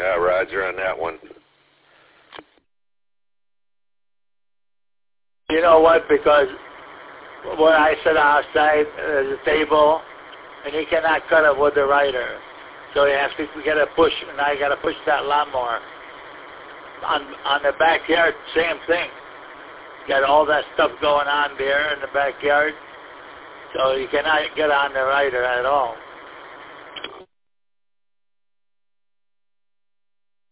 Yeah, roger on that one. You know what? Because when I sit outside the table, and he cannot cut it with the rider, so you have to get a push, and I got to push that lawnmower. On the backyard, same thing. Got all that stuff going on there in the backyard, so you cannot get on the rider at all.